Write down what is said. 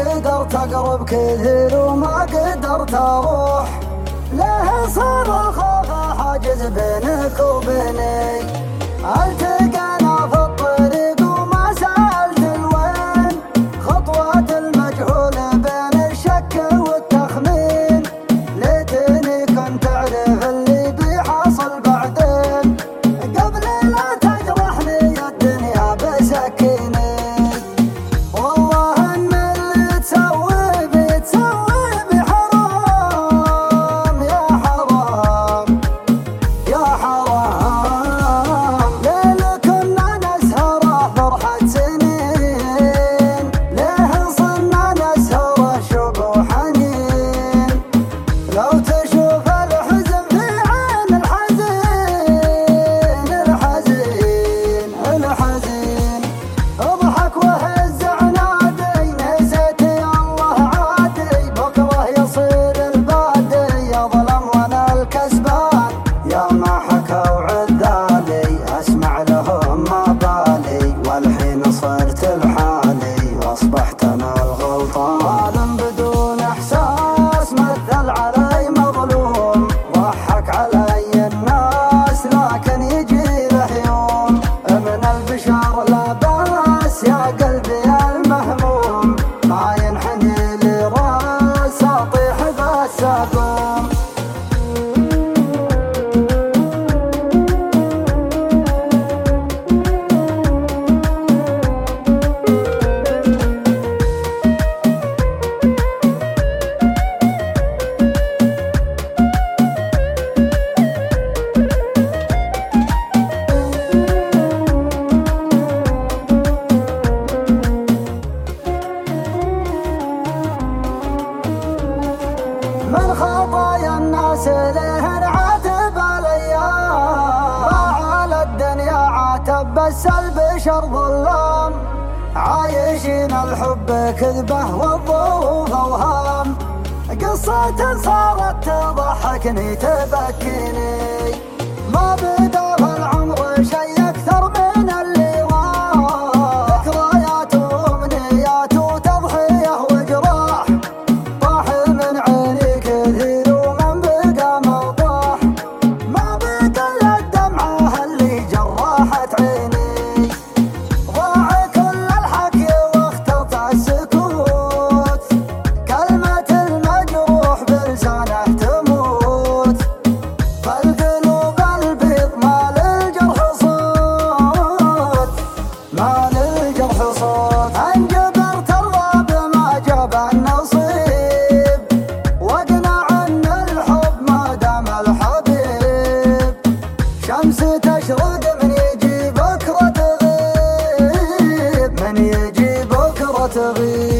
قدرت اقرب كثير وما قدرت اروح، له صار الخوف حاجز بينك وبيني. التقينا في الطريق وما سألت الوين، خطوة المجهول بين الشك والتخمين. ليتني كنت اعرف اللي بيحصل بعدين، قبل لا تجرحني الدنيا بسكيني. والله ان اللي تسوي بي حرام، يا حرام يا حرام. ليل كنا نسهره فرحة سنين، ليه صرنا نسهره شوق وحنين. لو تشوف الحزن في عين الحزين الحزين، اضحك وهز عنادي. نسيت يا الله عادي، بكره يصير البادي يظلم وانا الكسبان. يا ما حكوا عذالي اسمع لهم ما بالي، والحين صرت لحالي واصبحت انا الغلطان. ظالم بدون احساس مثل علي مظلوم، ضحك علي الناس لكن يجي له يوم. من البشر لا باس يا قلبي المهموم، ما ينحني لي راس اطيح بس اقوم. من خطايا الناس له عاتب الايام، على الدنيا عاتب بس البشر ظلام. عايشين الحب كذبه والظروف اوهام، قصة صارت تضحكني تبكيني. ما بدا في العمر شي اكثر من اللي راح، ذكريات وامنيات وتضحيه وجراح. طاح من عيني كثير ومن بقى مطاح، ما بقى الا الدمعه اللي جرحت عيني. ضاع كل الحكي واخترت السكوت، كلمة المجروح بلسانه تموت. فالقلوب البيض ما للجرح صوت، ما للجرح صوت. انجبر ترضى بما جاب النصيب، واقنع ان الحب ما دام الحبيب. شمس تشرق من يجي بكرة تغيب، من يجي بكرة تغيب.